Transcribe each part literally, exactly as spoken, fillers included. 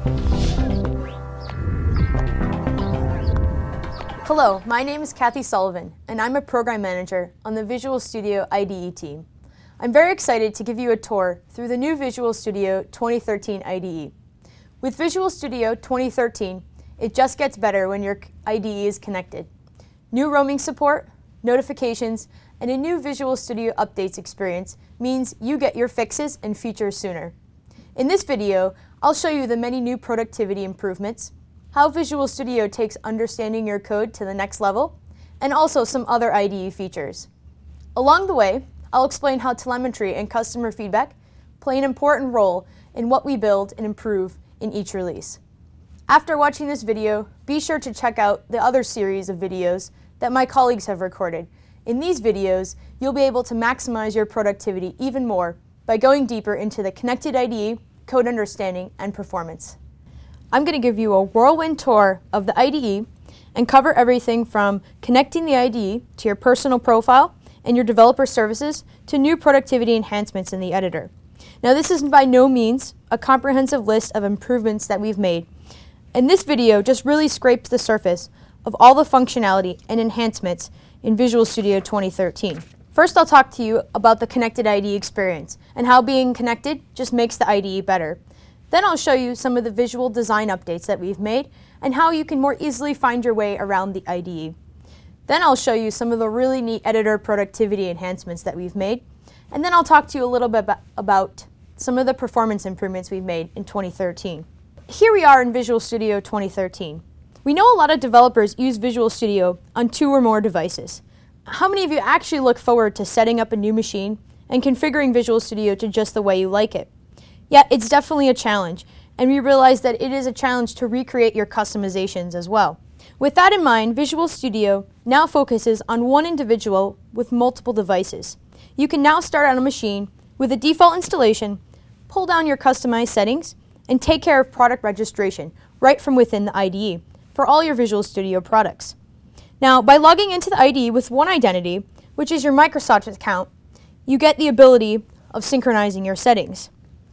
Hello, my name is Kathy Sullivan, and I'm a program manager on the Visual Studio I D E team. I'm very excited to give you a tour through the new Visual Studio twenty thirteen I D E. With Visual Studio twenty thirteen, it just gets better when your I D E is connected. New roaming support, notifications, and a new Visual Studio Updates experience means you get your fixes and features sooner. In this video, I'll show you the many new productivity improvements, how Visual Studio takes understanding your code to the next level, and also some other I D E features. Along the way, I'll explain how telemetry and customer feedback play an important role in what we build and improve in each release. After watching this video, be sure to check out the other series of videos that my colleagues have recorded. In these videos, you'll be able to maximize your productivity even more by going deeper into the connected I D E, code understanding, and performance. I'm going to give you a whirlwind tour of the I D E and cover everything from connecting the I D E to your personal profile and your developer services to new productivity enhancements in the editor. Now, this is by no means a comprehensive list of improvements that we've made, and this video just really scrapes the surface of all the functionality and enhancements in Visual Studio twenty thirteen. First, I'll talk to you about the connected I D E experience and how being connected just makes the I D E better. Then I'll show you some of the visual design updates that we've made and how you can more easily find your way around the I D E. Then I'll show you some of the really neat editor productivity enhancements that we've made. And then I'll talk to you a little bit about some of the performance improvements we've made in twenty thirteen. Here we are in Visual Studio twenty thirteen. We know a lot of developers use Visual Studio on two or more devices. How many of you actually look forward to setting up a new machine and configuring Visual Studio to just the way you like it? Yeah, it's definitely a challenge, and we realize that it is a challenge to recreate your customizations as well. With that in mind, Visual Studio now focuses on one individual with multiple devices. You can now start on a machine with a default installation, pull down your customized settings, and take care of product registration right from within the I D E for all your Visual Studio products. Now, by logging into the I D E with one identity, which is your Microsoft account, you get the ability of synchronizing your settings.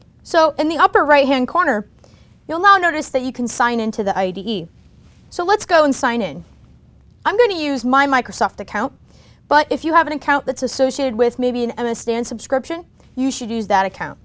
So in the upper right-hand corner, you'll now notice that you can sign into the I D E. So let's go and sign in. I'm going to use my Microsoft account, but if you have an account that's associated with maybe an M S Dan subscription, you should use that account.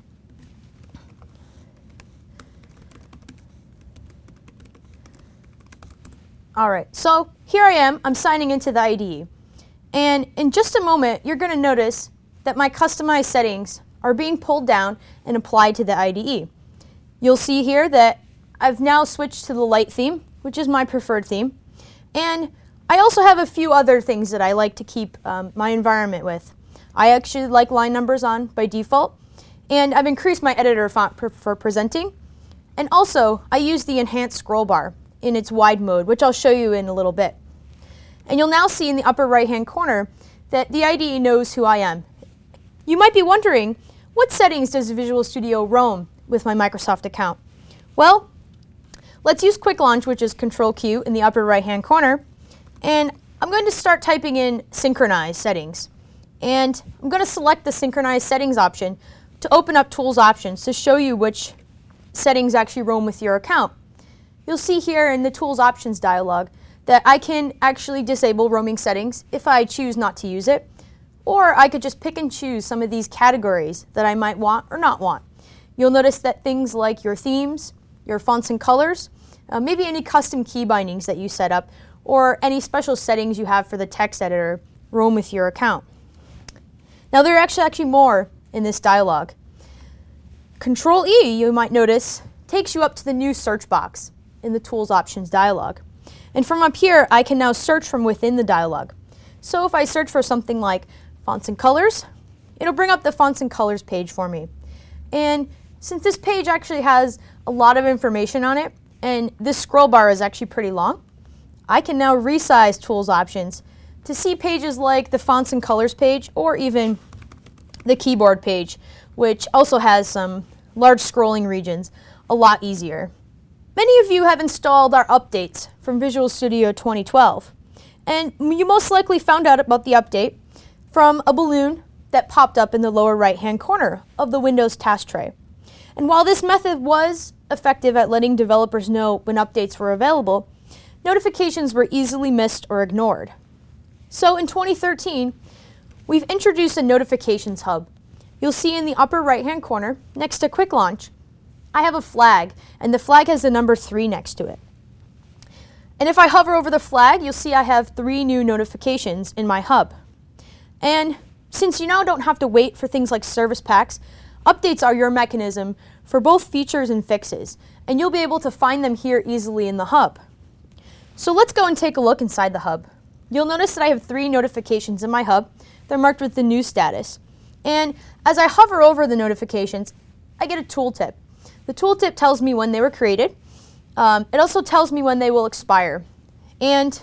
All right, so here I am, I'm signing into the I D E. And in just a moment, you're going to notice that my customized settings are being pulled down and applied to the I D E. You'll see here that I've now switched to the light theme, which is my preferred theme. And I also have a few other things that I like to keep um, my environment with. I actually like line numbers on by default, and I've increased my editor font for, for presenting. And also, I use the enhanced scroll bar in its wide mode, which I'll show you in a little bit. And you'll now see in the upper right-hand corner that the I D E knows who I am. You might be wondering, what settings does Visual Studio roam with my Microsoft account? Well, let's use Quick Launch, which is Control Q in the upper right-hand corner, and I'm going to start typing in Synchronize Settings. And I'm going to select the Synchronize Settings option to open up Tools Options to show you which settings actually roam with your account. You'll see here in the Tools Options dialog that I can actually disable roaming settings if I choose not to use it, or I could just pick and choose some of these categories that I might want or not want. You'll notice that things like your themes, your fonts and colors, uh, maybe any custom key bindings that you set up, or any special settings you have for the text editor roam with your account. Now, there are actually, actually more in this dialog. Control E, you might notice, takes you up to the new search box in the Tools Options dialog. And from up here, I can now search from within the dialog. So if I search for something like fonts and colors, it'll bring up the fonts and colors page for me. And since this page actually has a lot of information on it, and this scroll bar is actually pretty long, I can now resize Tools Options to see pages like the fonts and colors page, or even the keyboard page, which also has some large scrolling regions, a lot easier. Many of you have installed our updates from Visual Studio twenty twelve, and you most likely found out about the update from a balloon that popped up in the lower right-hand corner of the Windows task tray. And while this method was effective at letting developers know when updates were available, notifications were easily missed or ignored. So in twenty thirteen, we've introduced a notifications hub. You'll see in the upper right-hand corner, next to Quick Launch, I have a flag, and the flag has the number three next to it. And if I hover over the flag, you'll see I have three new notifications in my hub. And since you now don't have to wait for things like service packs, updates are your mechanism for both features and fixes, and you'll be able to find them here easily in the hub. So let's go and take a look inside the hub. You'll notice that I have three notifications in my hub. They're marked with the new status. And as I hover over the notifications, I get a tooltip. The tooltip tells me when they were created. Um, it also tells me when they will expire. And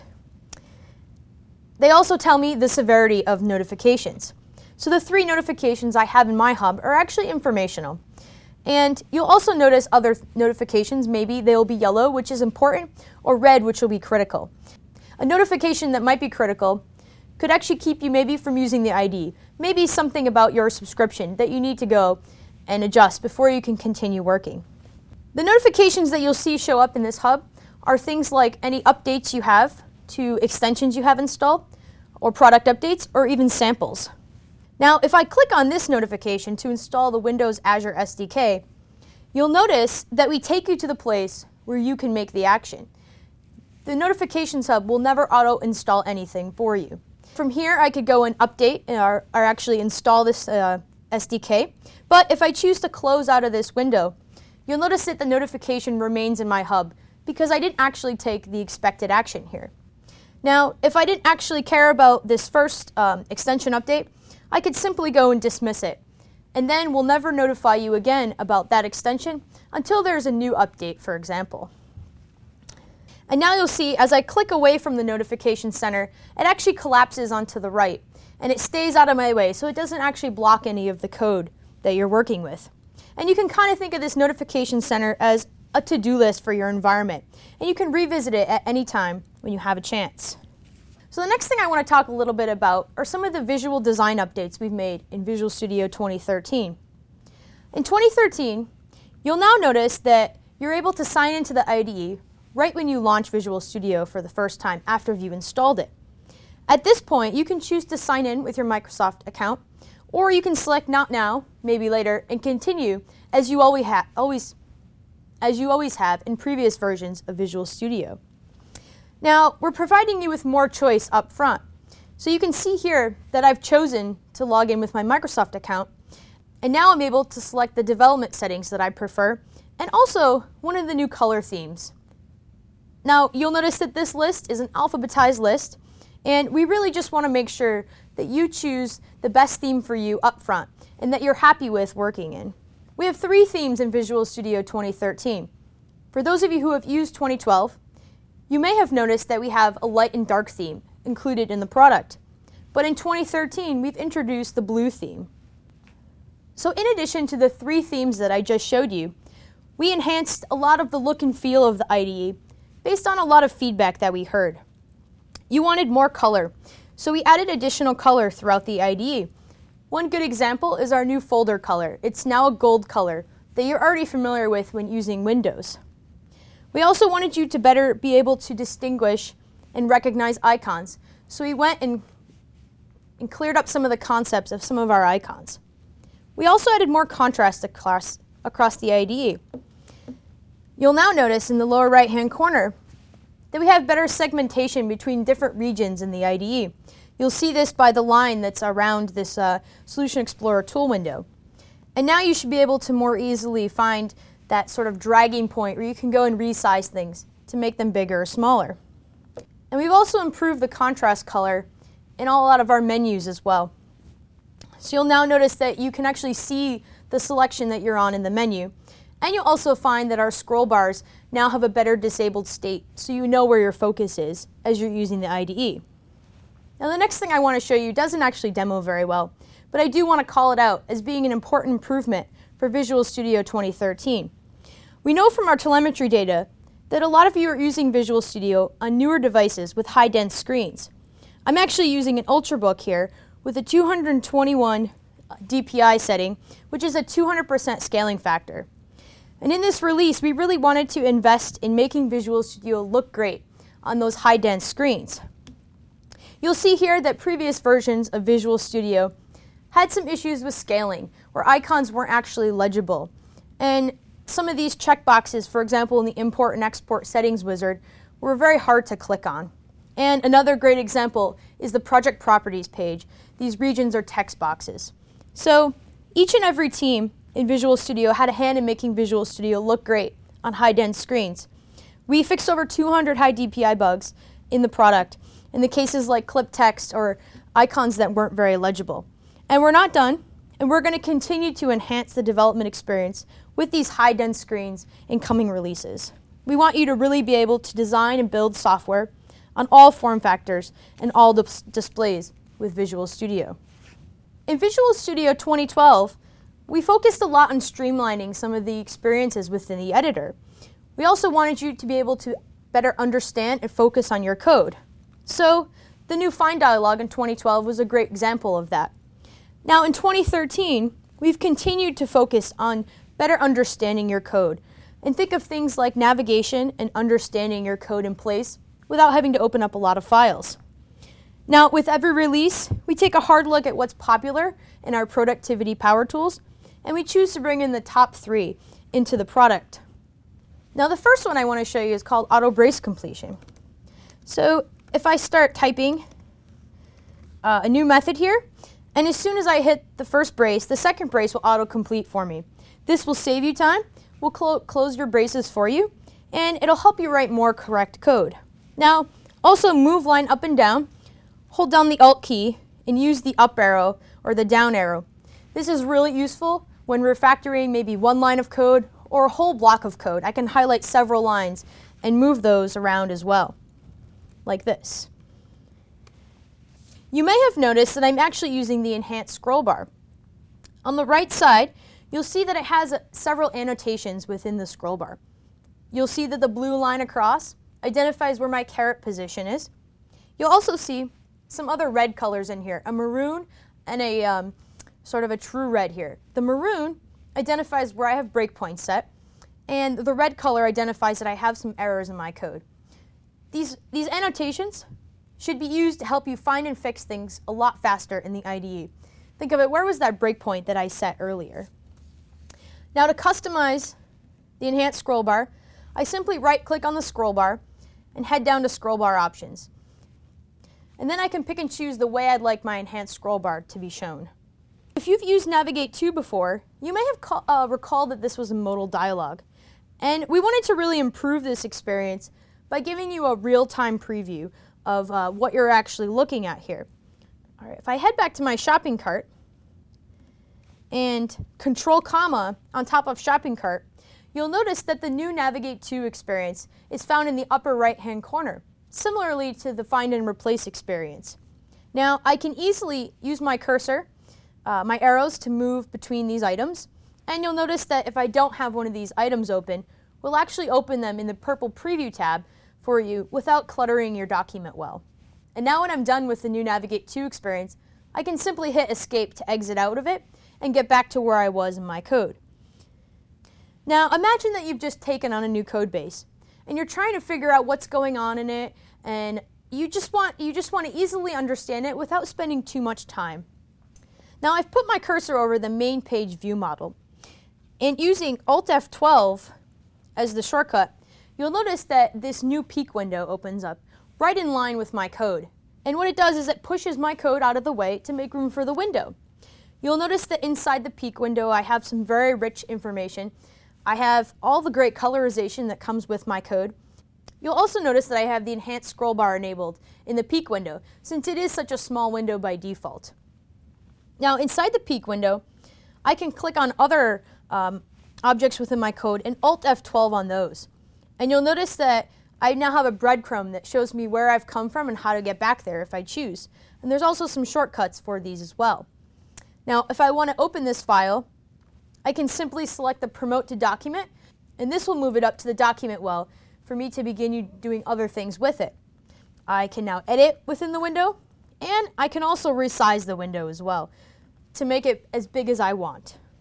they also tell me the severity of notifications. So the three notifications I have in my hub are actually informational. And you'll also notice other notifications. Maybe they'll be yellow, which is important, or red, which will be critical. A notification that might be critical could actually keep you maybe from using the I D E. Maybe something about your subscription that you need to go and adjust before you can continue working. The notifications that you'll see show up in this hub are things like any updates you have to extensions you have installed, or product updates, or even samples. Now, if I click on this notification to install the Windows Azure S D K, you'll notice that we take you to the place where you can make the action. The Notifications Hub will never auto-install anything for you. From here, I could go and update or, or actually install this uh, S D K, but if I choose to close out of this window, you'll notice that the notification remains in my hub because I didn't actually take the expected action here. Now, if I didn't actually care about this first um, extension update, I could simply go and dismiss it, and then we'll never notify you again about that extension until there's a new update, for example. And now you'll see as I click away from the notification center, it actually collapses onto the right, and it stays out of my way, so it doesn't actually block any of the code that you're working with. And you can kind of think of this notification center as a to-do list for your environment, and you can revisit it at any time when you have a chance. So the next thing I want to talk a little bit about are some of the visual design updates we've made in Visual Studio twenty thirteen. In twenty thirteen, you'll now notice that you're able to sign into the I D E right when you launch Visual Studio for the first time after you've installed it. At this point, you can choose to sign in with your Microsoft account, or you can select Not Now, maybe later, and continue as you always, ha always, as you always have in previous versions of Visual Studio. Now, we're providing you with more choice up front. So you can see here that I've chosen to log in with my Microsoft account, and now I'm able to select the development settings that I prefer, and also one of the new color themes. Now, you'll notice that this list is an alphabetized list, and we really just want to make sure that you choose the best theme for you up front, and that you're happy with working in. We have three themes in Visual Studio twenty thirteen. For those of you who have used twenty twelve, you may have noticed that we have a light and dark theme included in the product. But in twenty thirteen, we've introduced the blue theme. So in addition to the three themes that I just showed you, we enhanced a lot of the look and feel of the I D E based on a lot of feedback that we heard. You wanted more color, so we added additional color throughout the I D E. One good example is our new folder color. It's now a gold color that you're already familiar with when using Windows. We also wanted you to better be able to distinguish and recognize icons, so we went and, and cleared up some of the concepts of some of our icons. We also added more contrast across, across the I D E. You'll now notice in the lower right-hand corner that we have better segmentation between different regions in the I D E. You'll see this by the line that's around this uh, Solution Explorer tool window. And now you should be able to more easily find that sort of dragging point where you can go and resize things to make them bigger or smaller. And we've also improved the contrast color in a lot of our menus as well. So you'll now notice that you can actually see the selection that you're on in the menu. And you'll also find that our scroll bars now have a better disabled state, so you know where your focus is as you're using the I D E. Now the next thing I want to show you doesn't actually demo very well, but I do want to call it out as being an important improvement for Visual Studio twenty thirteen. We know from our telemetry data that a lot of you are using Visual Studio on newer devices with high-dense screens. I'm actually using an Ultrabook here with a two hundred twenty-one D P I setting, which is a two hundred percent scaling factor. And in this release, we really wanted to invest in making Visual Studio look great on those high-dens screens. You'll see here that previous versions of Visual Studio had some issues with scaling, where icons weren't actually legible. And some of these checkboxes, for example, in the Import and Export Settings wizard, were very hard to click on. And another great example is the Project Properties page. These regions are text boxes. So each and every team in Visual Studio had a hand in making Visual Studio look great on high-dens screens. We fixed over two hundred high D P I bugs in the product, in the cases like clip text or icons that weren't very legible. And we're not done, and we're going to continue to enhance the development experience with these high-dens screens in coming releases. We want you to really be able to design and build software on all form factors and all dis displays with Visual Studio. In Visual Studio twenty twelve, we focused a lot on streamlining some of the experiences within the editor. We also wanted you to be able to better understand and focus on your code. So the new Find dialog in twenty twelve was a great example of that. Now in twenty thirteen, we've continued to focus on better understanding your code and think of things like navigation and understanding your code in place without having to open up a lot of files. Now with every release, we take a hard look at what's popular in our productivity power tools, and we choose to bring in the top three into the product. Now the first one I want to show you is called Auto Brace Completion. So if I start typing uh, a new method here, and as soon as I hit the first brace, the second brace will auto-complete for me. This will save you time, will clo close your braces for you, and it'll help you write more correct code. Now, also move line up and down, hold down the Alt key, and use the up arrow or the down arrow. This is really useful when refactoring maybe one line of code or a whole block of code. I can highlight several lines and move those around as well, like this. You may have noticed that I'm actually using the enhanced scroll bar. On the right side, you'll see that it has uh, several annotations within the scroll bar. You'll see that the blue line across identifies where my caret position is. You'll also see some other red colors in here, a maroon and a um, sort of a true red here. The maroon identifies where I have breakpoints set, and the red color identifies that I have some errors in my code. These, these annotations should be used to help you find and fix things a lot faster in the I D E. Think of it, where was that breakpoint that I set earlier? Now to customize the enhanced scroll bar, I simply right-click on the scroll bar and head down to scroll bar options. And then I can pick and choose the way I'd like my enhanced scroll bar to be shown. If you've used Navigate two before, you may have uh, recalled that this was a modal dialog. And we wanted to really improve this experience by giving you a real-time preview of uh, what you're actually looking at here. All right, if I head back to my shopping cart and control comma on top of shopping cart, you'll notice that the new Navigate two experience is found in the upper right-hand corner, similarly to the Find and Replace experience. Now, I can easily use my cursor, uh, my arrows to move between these items, and you'll notice that if I don't have one of these items open, we'll actually open them in the purple Preview tab for you without cluttering your document well. And now when I'm done with the new Navigate two experience, I can simply hit Escape to exit out of it and get back to where I was in my code. Now imagine that you've just taken on a new code base and you're trying to figure out what's going on in it, and you just want, you just want to easily understand it without spending too much time. Now I've put my cursor over the main page view model, and using Alt F twelve as the shortcut, you'll notice that this new peek window opens up right in line with my code. And what it does is it pushes my code out of the way to make room for the window. You'll notice that inside the peek window I have some very rich information. I have all the great colorization that comes with my code. You'll also notice that I have the enhanced scroll bar enabled in the peek window, since it is such a small window by default. Now inside the peek window, I can click on other um, objects within my code and Alt F twelve on those. And you'll notice that I now have a breadcrumb that shows me where I've come from and how to get back there if I choose. And there's also some shortcuts for these as well. Now, if I want to open this file, I can simply select the Promote to Document, and this will move it up to the document well for me to begin doing other things with it. I can now edit within the window, and I can also resize the window as well to make it as big as I want.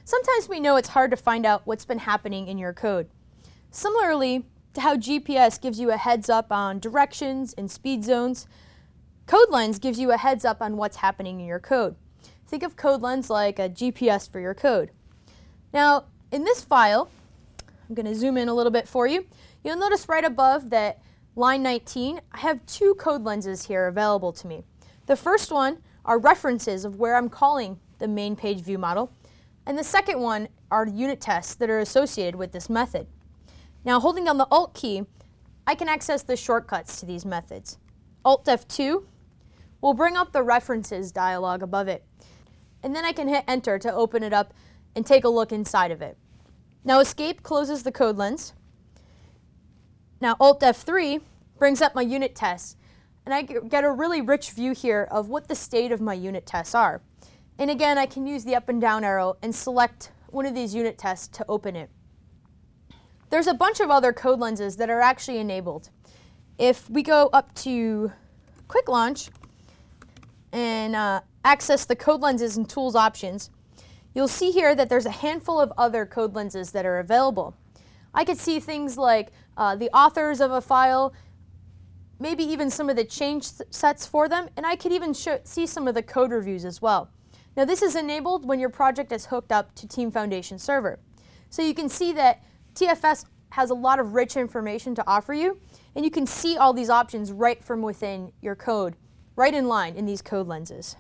sometimes we know it's hard to find out what's been happening in your code. Similarly to how G P S gives you a heads up on directions and speed zones, CodeLens gives you a heads up on what's happening in your code. Think of CodeLens like a G P S for your code. Now, in this file, I'm going to zoom in a little bit for you. You'll notice right above that line nineteen, I have two code lenses here available to me. The first one are references of where I'm calling the main page view model, and the second one are unit tests that are associated with this method. Now, holding down the Alt key, I can access the shortcuts to these methods. Alt F two will bring up the references dialog above it, and then I can hit Enter to open it up and take a look inside of it. Now, Escape closes the code lens. Now, Alt F three brings up my unit tests, and I get a really rich view here of what the state of my unit tests are. And again, I can use the up and down arrow and select one of these unit tests to open it. There's a bunch of other code lenses that are actually enabled. If we go up to Quick Launch and uh, access the code lenses and tools options, you'll see here that there's a handful of other code lenses that are available. I could see things like uh, the authors of a file, maybe even some of the change sets for them, and I could even show, see some of the code reviews as well. Now, this is enabled when your project is hooked up to Team Foundation Server. So you can see that T F S has a lot of rich information to offer you, and you can see all these options right from within your code, right in line in these code lenses.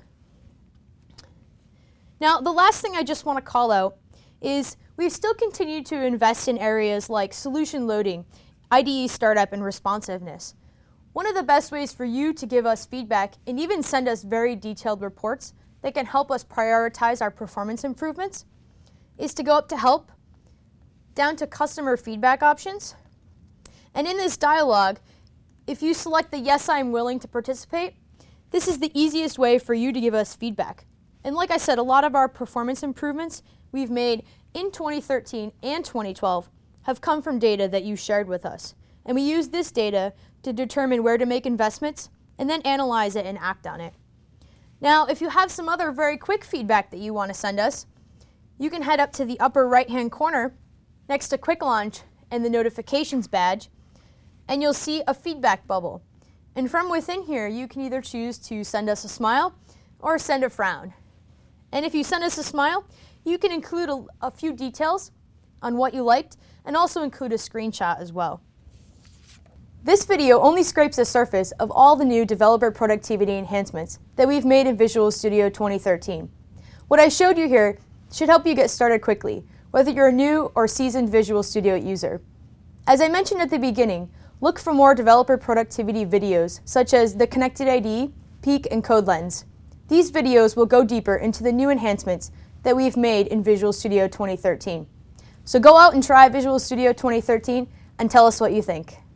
Now, the last thing I just want to call out is we've still continued to invest in areas like solution loading, I D E startup, and responsiveness. One of the best ways for you to give us feedback and even send us very detailed reports that can help us prioritize our performance improvements is to go up to Help, down to Customer Feedback Options, and in this dialog, if you select the Yes, I'm willing to participate, this is the easiest way for you to give us feedback. And like I said, a lot of our performance improvements we've made in twenty thirteen and twenty twelve have come from data that you shared with us. And we use this data to determine where to make investments and then analyze it and act on it. Now, if you have some other very quick feedback that you want to send us, you can head up to the upper right-hand corner next to Quick Launch and the Notifications badge, and you'll see a feedback bubble. And from within here, you can either choose to send us a smile or send a frown. And if you send us a smile, you can include a, a few details on what you liked and also include a screenshot as well. This video only scrapes the surface of all the new developer productivity enhancements that we've made in Visual Studio twenty thirteen. What I showed you here should help you get started quickly, whether you're a new or seasoned Visual Studio user. As I mentioned at the beginning, look for more developer productivity videos such as the Connected I D E, Peek, and CodeLens. These videos will go deeper into the new enhancements that we've made in Visual Studio twenty thirteen. So go out and try Visual Studio twenty thirteen and tell us what you think.